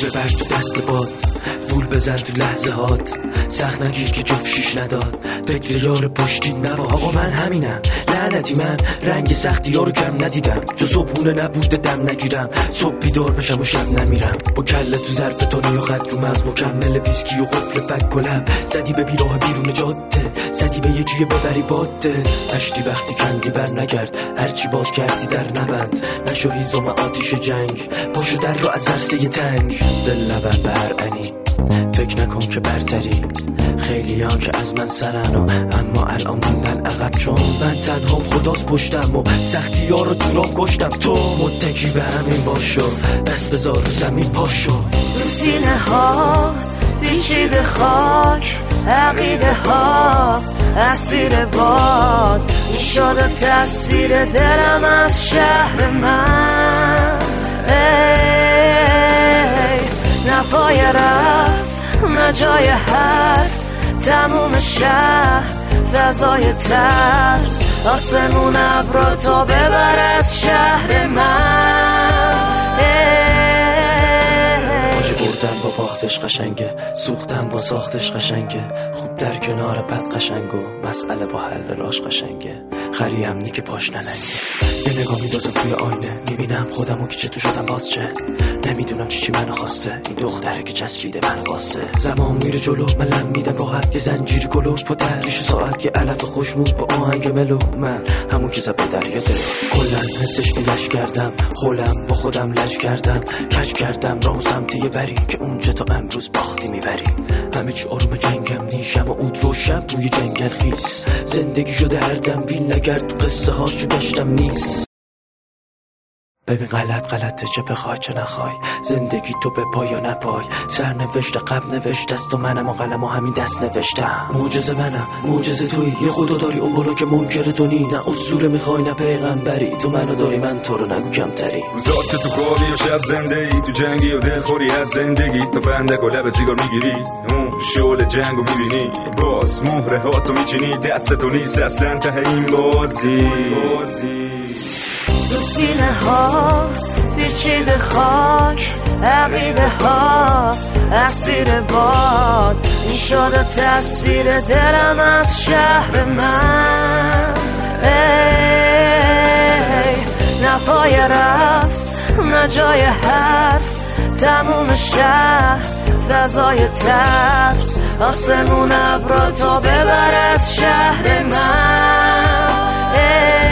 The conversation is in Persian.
ببر تو دست باد، وول بزن تو لحظه هات، سخت نگیر که جفت شیش نداد، فکر یار پشتی نبا. آقا من همینم لعنتی، من رنگ سختی ها رو کم ندیدم، جو صبحونه نبوده دم نگیرم، صبح بیدار بشم و شب نمیرم، با کله تو ظرف تونی و خط رو مغز، مکمل ویسکی و قفل فک و لب، زدی به بیراه بیرون جاده، زدی به یکی ببری باده، نشتی وقتی کندی بر نگرد، هرچی باز کردی در نبند، نشو هیزم آتیش جنگ، پاشو در رو از عرصه تنگ، دل نبند به هر انی، فکر نکن که برتری، خیلی ها که از من سرن و اما الان موندن عقب، چون من تنها خداست پشتم و سختی ها رو تو راه کشتم، تو متکی به همین باشو، دست بذار رو زمین پاشو. رو سینه ها پیچیده خاک، عقیده ها اسیر باد، این شده تصویر دلم از شهر من، نه پای رفت نه جای حرف، تموم شهر فضای ترس، آسمون ابرا تا ببر از شهر من. باشه بردن با باختش قشنگه، سوختن با ساختش قشنگه، خوب در کنار بد قشنگ و مسئله با حل راش قشنگه، خری امنی که پاش نلنگه، یه نگاه میدازم توی آینه، میبینم خودمو که چه تو شدم باز چه، نمیدونم چی منو خواسته، این دختره که چسبیده منو واسه، زمان میره جلو من لم میدم راحت، یه زنجیری کلوف با تحریش ساعت، یه علف خوشمود با آهنگ ملو، من همون که زد به دریا دل، کلن حسش نیلش کردم، خولم با خودم لج کردم، کج کردم راهو سمت یه بری که اونجا تا امروز باختی میبری، همه چی آروم جنگم نیشم و اون روشم توی جنگل خیس، زندگی شده هر دم بیل نگرد تو قصه هاشو گشتم نیست، ببین غلطه چه بخوای چه نخوای، زندگی تو به پای یا نپای، سر نوشته قبل نوشته است و منم و قلم و همین دست نوشتم، معجزه منم معجزه تویی، یه خدا داری اون بالا که منکر تو نی، نه اصوره میخوای نه پیغمبری، تو منو داری من تو رو نگو کمتری، روزات که تو خوابی و شب زنده ای، تو جنگی و دلخوری از زندگی، تو فندک و لب سیگار میگیری، اون شعل جنگو میبینی، باز مهره ها تو میچینی، دست تو نیست اصلا ته این بازی. رو سینه ها پیچیده خاک، عقیده ها اسیر باد، این شده تصویر دلم از شهر من، نه پای رفت نه جای حرف، تموم شهر فضای ترس، آسمون ابرا تا ببر از شهر من.